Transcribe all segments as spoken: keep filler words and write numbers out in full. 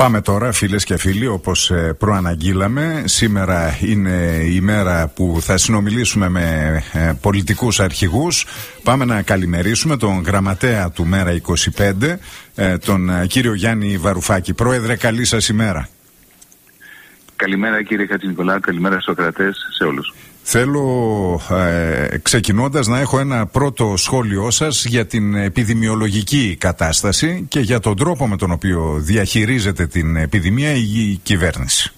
Πάμε τώρα, φίλες και φίλοι, όπως ε, προαναγγείλαμε. Σήμερα είναι η μέρα που θα συνομιλήσουμε με ε, πολιτικούς αρχηγούς. Πάμε να καλημερίσουμε τον γραμματέα του Μέρα είκοσι πέντε, ε, τον ε, κύριο Γιάννη Βαρουφάκη. Πρόεδρε, καλή σας ημέρα. Καλημέρα κύριε Χατζηνικολάου, καλημέρα στους ακροατές, σε όλους. Θέλω ε, ξεκινώντας να έχω ένα πρώτο σχόλιο σας για την επιδημιολογική κατάσταση και για τον τρόπο με τον οποίο διαχειρίζεται την επιδημία η κυβέρνηση.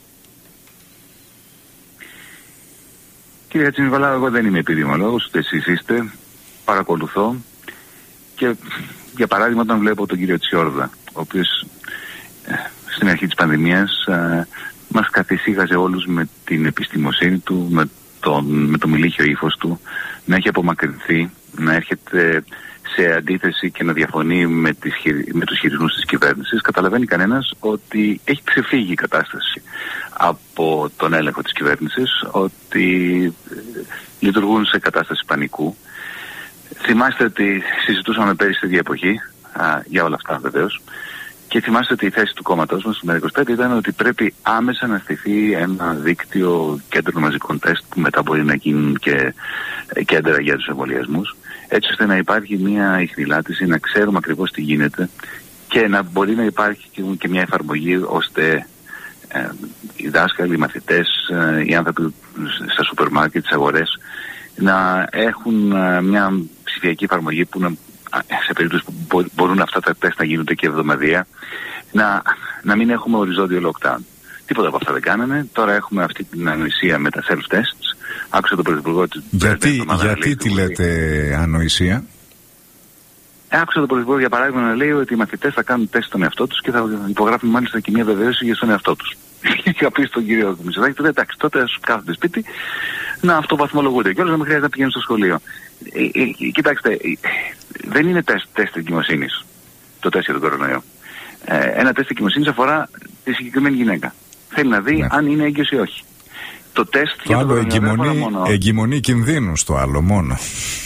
Κύριε Χατζηνικολάου, εγώ δεν είμαι επιδημιολόγος, ούτε εσείς είστε. Παρακολουθώ και για παράδειγμα όταν βλέπω τον κύριο Τσιόρδα, ο οποίος ε, στην αρχή της πανδημίας ε, μας καθησύχαζε όλους με την επιστημοσύνη του, με τον, με το μιλίχιο ύφος του, να έχει απομακρυνθεί, να έρχεται σε αντίθεση και να διαφωνεί με, τις, με τους χειρισμούς της κυβέρνησης. Καταλαβαίνει κανένας ότι έχει ξεφύγει η κατάσταση από τον έλεγχο της κυβέρνησης, ότι λειτουργούν σε κατάσταση πανικού. Θυμάστε ότι συζητούσαμε πέρυσι τη ίδια εποχή α, για όλα αυτά βεβαίως. Και θυμάστε ότι η θέση του κόμματος μας, του Μέρα είκοσι πέντε, ήταν ότι πρέπει άμεσα να στηθεί ένα δίκτυο κέντρων μαζικών τεστ που μετά μπορεί να γίνουν και κέντρα για τους εμβολιασμούς, έτσι ώστε να υπάρχει μια ιχνηλάτηση, να ξέρουμε ακριβώς τι γίνεται και να μπορεί να υπάρχει και μια εφαρμογή ώστε ε, οι δάσκαλοι, οι μαθητές, ε, οι άνθρωποι στα σούπερ μάρκετ, τις αγορές να έχουν ε, μια ψηφιακή εφαρμογή που να, σε περίπτωση που μπορούν αυτά τα τεστ να γίνονται και εβδομαδιαία, να, να μην έχουμε οριζόντιο lockdown. Τίποτα από αυτά δεν κάνανε. Τώρα έχουμε αυτή την ανοησία με τα self-tests. Άκουσα τον Πρωθυπουργό του. Γιατί, γιατί τη λέτε ανοησία? Άκουσα τον Πρωθυπουργό για παράδειγμα να λέει ότι οι μαθητές θα κάνουν τεστ στον εαυτό τους και θα υπογράφουν μάλιστα και μια βεβαίωση για στον εαυτό τους. Είχα πει στον κύριο Μητσοτάκη, τότε εντάξει, τότε ας κάθονται σπίτι να αυτοβαθμολογούνται και όλους να μην χρειάζεται να πηγαίνουν στο σχολείο. Ε, ε, κοιτάξτε, ε, δεν είναι τεστ, τεστ εγκυμοσύνης το τεστ για τον κορονοϊό. Ε, ένα τεστ εγκυμοσύνης αφορά τη συγκεκριμένη γυναίκα. Θέλει να δει ναι. αν είναι έγκυος ή όχι. Το τεστ το για άλλο τον εγκυμονή, μόνο... εγκυμονή κινδύνου στο άλλο μόνο.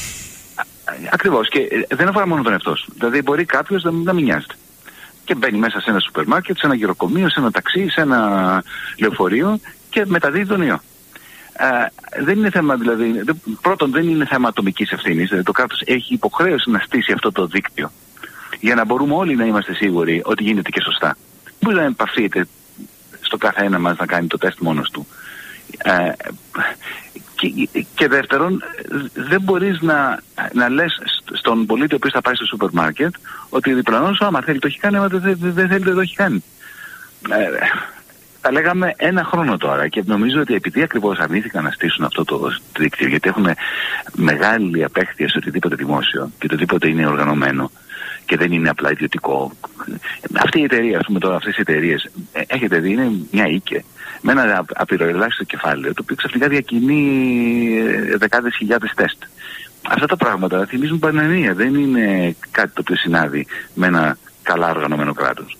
Ακριβώς, και ε, δεν αφορά μόνο τον εαυτό σου. Δηλαδή μπορεί κάποιος να, να μην νοιάζεται. Και μπαίνει μέσα σε ένα σούπερ μάρκετ, σε ένα γυροκομείο, σε ένα ταξί, σε ένα λεωφορείο και μεταδίδει τον ιό. Ε, δεν είναι θέμα, δηλαδή, πρώτον δεν είναι θέμα ατομικής ευθύνης, δηλαδή το κράτος έχει υποχρέωση να στήσει αυτό το δίκτυο για να μπορούμε όλοι να είμαστε σίγουροι ότι γίνεται και σωστά. Μπορεί να επαφείται στο κάθε ένα μας να κάνει το τεστ μόνος του. Ε, και, και δεύτερον, δεν μπορείς να, να λες στον πολίτη ο οποίος θα πάει στο σούπερ μάρκετ ότι διπλανός σου άμα θέλει το έχει κάνει, άμα δεν, δεν, δεν θέλει δεν το έχει κάνει. Ε, τα λέγαμε ένα χρόνο τώρα και νομίζω ότι επειδή ακριβώς αρνήθηκαν να στήσουν αυτό το δίκτυο, γιατί έχουν μεγάλη απέχθεια σε οτιδήποτε δημόσιο και οτιδήποτε είναι οργανωμένο και δεν είναι απλά ιδιωτικό. Αυτή η εταιρεία, ας πούμε τώρα, αυτές οι εταιρείες, έχετε δει, είναι μια οίκε με ένα απειροελάχιστο κεφάλαιο, το οποίο ξαφνικά διακινεί δεκάδες χιλιάδες τεστ. Αυτά τα πράγματα θυμίζουν πανενία, δεν είναι κάτι το οποίο συνάδει με ένα καλά οργανωμένο κράτος.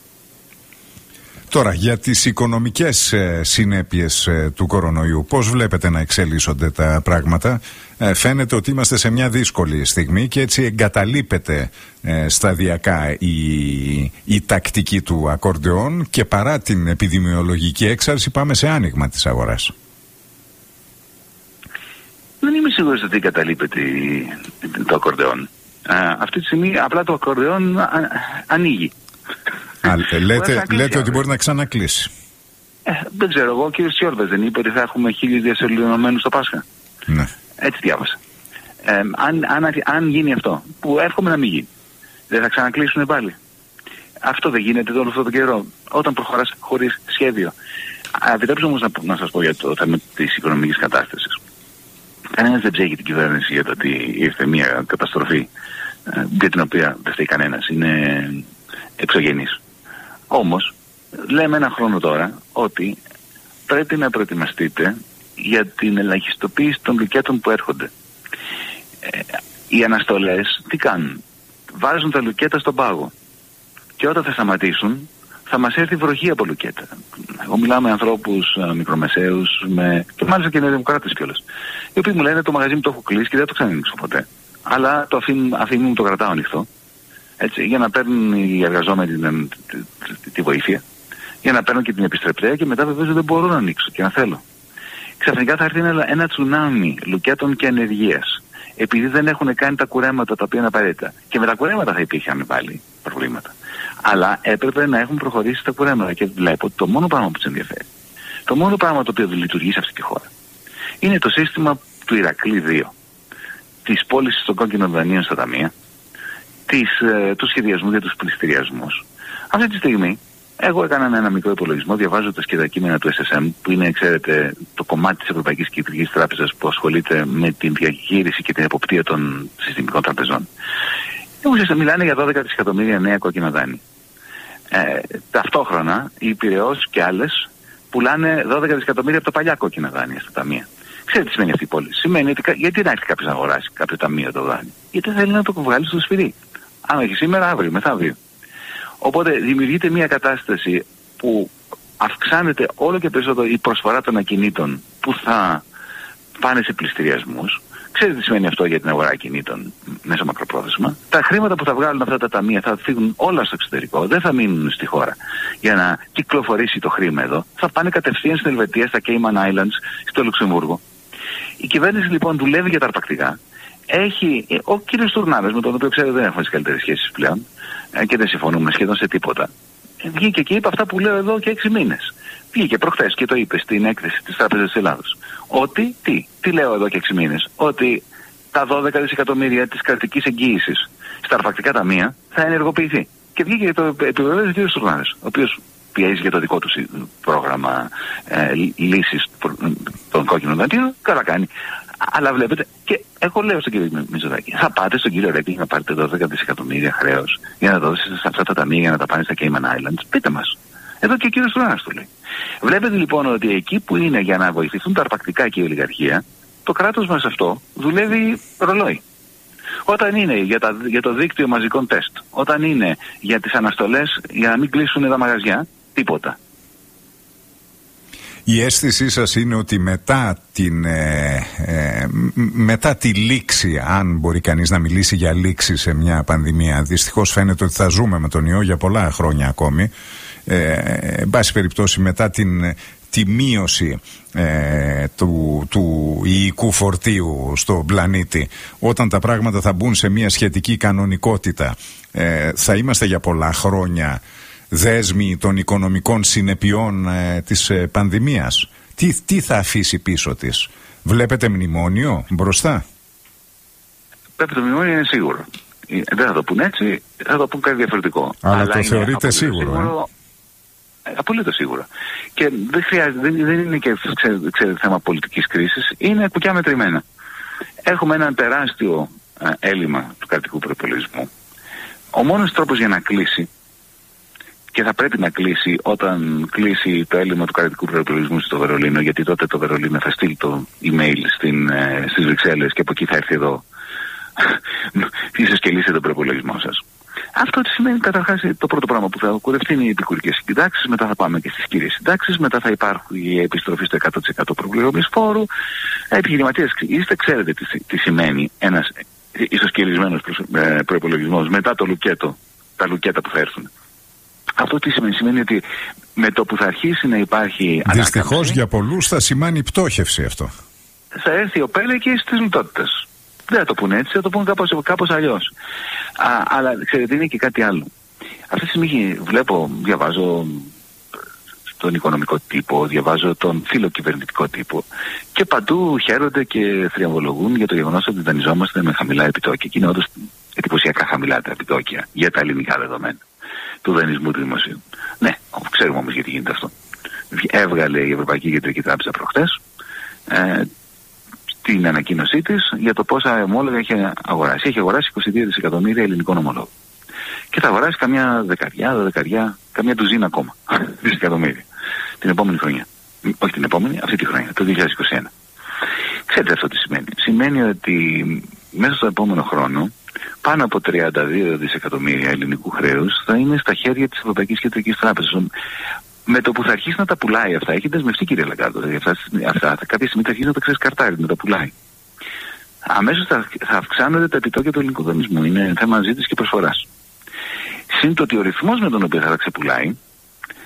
Τώρα, για τις οικονομικές ε, συνέπειες ε, του κορονοϊού, πώς βλέπετε να εξελίσσονται τα πράγματα? Ε, φαίνεται ότι είμαστε σε μια δύσκολη στιγμή και έτσι εγκαταλείπεται ε, σταδιακά η, η τακτική του ακορντεόν και παρά την επιδημιολογική έξαρση πάμε σε άνοιγμα της αγοράς. Δεν είμαι σίγουρος ότι εγκαταλείπεται το ακορντεόν. Αυτή τη στιγμή απλά το ακορντεόν α, ανοίγει. Α, λέτε λέτε ότι μπορεί να ξανακλείσει. Ε, δεν ξέρω εγώ, ο κύριος Τσιόρδας δεν είπε ότι θα έχουμε χίλιους διασωληνωμένους στο Πάσχα? Ναι. Έτσι διάβασα. Ε, αν, αν, αν γίνει αυτό, που εύχομαι να μην γίνει, δεν θα ξανακλείσουν πάλι? Αυτό δεν γίνεται όλο αυτό το καιρό, όταν προχωράς χωρίς σχέδιο. Επιτρέψτε όμως να, να σας πω για το θέμα της οικονομικής κατάστασης. Κανένας δεν ψέχει την κυβέρνηση για το ότι ήρθε μια καταστροφή ε, για την οποία δεν φταίει κανένας. Είναι εξωγενής. Όμως, λέμε ένα χρόνο τώρα ότι πρέπει να προετοιμαστείτε για την ελαχιστοποίηση των λουκέτων που έρχονται. Ε, οι αναστολές τι κάνουν? Βάζουν τα λουκέτα στον πάγο. Και όταν θα σταματήσουν, θα μας έρθει βροχή από λουκέτα. Εγώ μιλάω με ανθρώπους μικρομεσαίους, με... και μάλιστα και νεοδημοκράτες κιόλας, οι οποίοι μου λένε το μαγαζί μου το έχω κλείσει και δεν το ξανανοίξω ποτέ. Αλλά το αφήνουν, αφήνουν το κρατάω ανοιχτό. Έτσι, για να παίρνουν οι εργαζόμενοι τη, τη, τη, τη βοήθεια. Για να παίρνω και την επιστρεπτέα και μετά βεβαίως δεν μπορώ να ανοίξω και να θέλω. Ξαφνικά θα έρθει ένα, ένα τσουνάμι λουκέτων και ανεργίας. Επειδή δεν έχουν κάνει τα κουρέματα τα οποία είναι απαραίτητα. Και με τα κουρέματα θα υπήρχαν πάλι προβλήματα. Αλλά έπρεπε να έχουν προχωρήσει τα κουρέματα. Και βλέπω το μόνο πράγμα που τους ενδιαφέρει, το μόνο πράγμα το οποίο λειτουργεί σε αυτή τη χώρα, είναι το σύστημα του Ηρακλή δύο. Της πώλησης των κόκκινων δανείων στα ταμεία, της, ε, του σχεδιασμού για τους πληστηριασμούς. Αυτή τη στιγμή, εγώ έκανα ένα μικρό υπολογισμό διαβάζοντας και τα κείμενα του ες ες εμ, που είναι, ξέρετε, το κομμάτι της Ευρωπαϊκής Κεντρικής Τράπεζας που ασχολείται με την διαχείριση και την εποπτεία των συστημικών τραπεζών. Ουσιαστικά μιλάνε για δώδεκα δισεκατομμύρια νέα κόκκινα δάνεια. Ε, ταυτόχρονα, οι Πειραιώς και άλλες πουλάνε δώδεκα δισεκατομμύρια από τα παλιά κόκκινα δάνεια στα ταμεία. Ξέρετε τι σημαίνει αυτή η πώληση? Σημαίνει ότι γιατί να έρθει κάποιος να αγοράσει κάποιο ταμείο το δάνειο? Γιατί θέλει να το βγάλει στο σφυρί. Αν όχι σήμερα, αύριο, μεθαύριο. Οπότε δημιουργείται μια κατάσταση που αυξάνεται όλο και περισσότερο η προσφορά των ακινήτων που θα πάνε σε πληστηριασμούς. Ξέρετε τι σημαίνει αυτό για την αγορά ακινήτων μέσα μακροπρόθεσμα? Τα χρήματα που θα βγάλουν αυτά τα ταμεία θα φύγουν όλα στο εξωτερικό, δεν θα μείνουν στη χώρα για να κυκλοφορήσει το χρήμα εδώ. Θα πάνε κατευθείαν στην Ελβετία, στα Cayman Islands, στο Λουξεμβούργο. Η κυβέρνηση λοιπόν δουλεύει για τα αρπακτικά. Έχει, ο κύριος Τουρνάρας, με τον οποίο ξέρετε δεν έχουμε τις καλύτερες σχέσεις πλέον και δεν συμφωνούμε σχεδόν σε τίποτα, βγήκε και είπε αυτά που λέω εδώ και έξι μήνες. Βγήκε προχθές και το είπε στην έκθεση της Τράπεζας της Ελλάδος. Ότι, τι, τι λέω εδώ και έξι μήνες, ότι τα δώδεκα δισεκατομμύρια της κρατικής εγγύησης στα αρπακτικά ταμεία θα ενεργοποιηθεί. Και βγήκε και το επιβεβαίωσε ο κύριος Τουρνάρας, ο οποίος πιέζει για το δικό του πρόγραμμα ε, λύσης των κόκκινων δανείων. Καλά κάνει. Αλλά βλέπετε, και εγώ λέω στον κύριο Μητσοτάκη, θα πάτε στον κύριο Ρέκλινγκ να πάρετε δώδεκα δισεκατομμύρια χρέος για να δώσετε σε αυτά τα ταμεία για να τα πάνε στα Cayman Islands? Πείτε μας. Εδώ και ο κύριος Τουρνάρας το λέει. Βλέπετε λοιπόν ότι εκεί που είναι για να βοηθηθούν τα αρπακτικά και η ολιγαρχία, το κράτος μας αυτό δουλεύει ρολόι. Όταν είναι για, τα, για το δίκτυο μαζικών τεστ, όταν είναι για τις αναστολές για να μην κλείσουν τα μαγαζιά, τίποτα. Η αίσθησή σας είναι ότι μετά, την, ε, ε, μετά τη λήξη, αν μπορεί κανείς να μιλήσει για λήξη σε μια πανδημία, δυστυχώς φαίνεται ότι θα ζούμε με τον ιό για πολλά χρόνια ακόμη, ε, εν πάση περιπτώσει μετά την, τη μείωση ε, του, του ιικού φορτίου στον πλανήτη, όταν τα πράγματα θα μπουν σε μια σχετική κανονικότητα, ε, θα είμαστε για πολλά χρόνια δέσμοι των οικονομικών συνεπειών ε, της ε, πανδημίας. Τι, τι θα αφήσει πίσω της? Βλέπετε μνημόνιο μπροστά? Πρέπει το μνημόνιο είναι σίγουρο. Δεν θα το πούν έτσι, θα το πούν κάτι διαφορετικό. Αλλά, Αλλά το θεωρείτε σίγουρο? σίγουρο ε? Απολύτως σίγουρα. Και δεν χρειάζεται, δεν, δεν είναι και ξέρετε, ξέρετε, θέμα πολιτικής κρίσης, είναι κουκιά μετρημένα. Έχουμε ένα τεράστιο ε, έλλειμμα του κρατικού προϋπολογισμού. Ο μόνος τρόπος για να κλείσει, και θα πρέπει να κλείσει όταν κλείσει το έλλειμμα του κρατικού προϋπολογισμού στο Βερολίνο, γιατί τότε το Βερολίνο θα στείλει το email στην, ε, στις Βρυξέλλες και από εκεί θα έρθει εδώ ίσως και λύσετε τον προϋπολογισμό σας. Αυτό τι σημαίνει? Καταρχάς το πρώτο πράγμα που θα κουρευτεί είναι οι επικουρικές συντάξεις, μετά θα πάμε και στις κύριες συντάξεις, μετά θα υπάρχει η επιστροφή στο εκατό τοις εκατό προβλήματος φόρου. Επιχειρηματίες είστε, ξέρετε τι, τι σημαίνει ένας ισοσκελισμένος προϋπολογισμός μετά το λουκέτο, τα λουκέτα που θα έρθουν. Αυτό τι σημαίνει? Σημαίνει ότι με το που θα αρχίσει να υπάρχει δυστυχώς για πολλούς θα σημάνει πτώχευση αυτό. Θα έρθει ο πέλεκης της λιτότητας. Δεν θα το πούνε έτσι, θα το πούνε κάπως, κάπως αλλιώς. Α, αλλά ξέρετε, είναι και κάτι άλλο. Αυτή τη στιγμή βλέπω, διαβάζω τον οικονομικό τύπο, διαβάζω τον φιλοκυβερνητικό τύπο και παντού χαίρονται και θριαμβολογούν για το γεγονός ότι δανειζόμαστε με χαμηλά επιτόκια. Και είναι όντως εντυπωσιακά χαμηλά τα επιτόκια για τα ελληνικά δεδομένα του δανεισμού του δημοσίου. Ναι, ξέρουμε όμως γιατί γίνεται αυτό. Έβγαλε η Ευρωπαϊκή Κεντρική Τράπεζα προχτές ε, την ανακοίνωσή της για το πόσα ομόλογα έχει αγοράσει. Έχει αγοράσει είκοσι δύο δισεκατομμύρια ελληνικών ομολόγων. Και θα αγοράσει καμιά δεκαριά, δεκαριά, καμιά τουζίνα ακόμα δισεκατομμύρια την επόμενη χρονιά. Όχι την επόμενη, αυτή τη χρονιά, το δύο χιλιάδες είκοσι ένα. Ξέρετε αυτό τι σημαίνει? Σημαίνει ότι μέσα στο επόμενο χρόνο πάνω από τριάντα δύο δισεκατομμύρια ελληνικού χρέους θα είναι στα χέρια της Ευρωπαϊκής Κεντρικής Τράπεζας. Με το που θα αρχίσει να τα πουλάει αυτά, έχει δεσμευτεί κύριε Λαγκάρντο, δηλαδή αυτά, αυτά κάποια στιγμή θα αρχίσει να τα ξεσκαρτάρει, να τα πουλάει. Αμέσως θα, θα αυξάνονται τα επιτόκια του ελληνικού δανεισμού. Είναι θέμα ζήτησης και προσφοράς. Συν το ότι ο ρυθμός με τον οποίο θα τα ξεπουλάει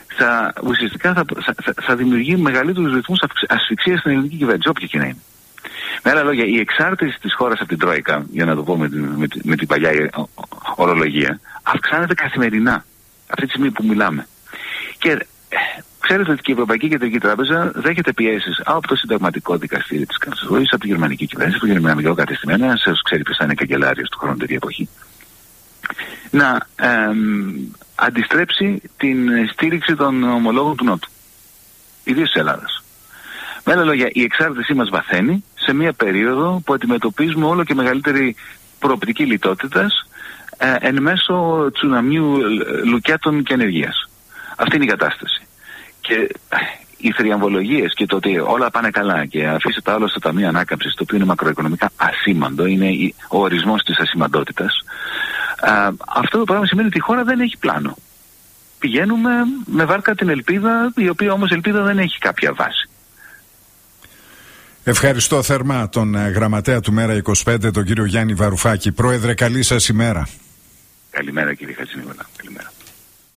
θα, ουσιαστικά θα, θα, θα δημιουργεί μεγαλύτερους ρυθμούς ασφυξίας στην ελληνική κυβέρνηση, όποια και να είναι. Με άλλα λόγια, η εξάρτηση της χώρας από την Τρόικα, για να το πω με, με, με την παλιά ορολογία, αυξάνεται καθημερινά αυτή τη στιγμή που μιλάμε. Και ξέρετε ότι και η Ευρωπαϊκή Κεντρική Τράπεζα δέχεται πιέσεις από το Συνταγματικό Δικαστήριο της Καρλσρούης, από τη γερμανική κυβέρνηση, από το γερμανικό κατεστημένο, ένας ξέρει ποιος θα είναι καγκελάριος του χρόνου τέτοια εποχή, να ε, αντιστρέψει την στήριξη των ομολόγων του Νότου, ιδίως της Ελλάδας. Με άλλα λόγια, η εξάρτησή μας βαθαίνει σε μια περίοδο που αντιμετωπίζουμε όλο και μεγαλύτερη προοπτική λιτότητας ε, εν μέσω τσουναμιού λουκιάτων και ανεργίας. Αυτή είναι η κατάσταση. Και οι θριαμβολογίες και το ότι όλα πάνε καλά και αφήσει τα όλα στο Ταμείο Ανάκαμψης, το οποίο είναι μακροοικονομικά ασήμαντο, είναι ο ορισμός της ασημαντότητας, ε, αυτό το πράγμα σημαίνει ότι η χώρα δεν έχει πλάνο. Πηγαίνουμε με βάρκα την ελπίδα, η οποία όμως ελπίδα δεν έχει κάποια βάση. Ευχαριστώ θερμά τον γραμματέα του Μέρα είκοσι πέντε, τον κύριο Γιάννη Βαρουφάκη. Πρόεδρε, καλή σας ημέρα. Καλημέρα κύριε Χατζηνικολάου. Καλημέρα.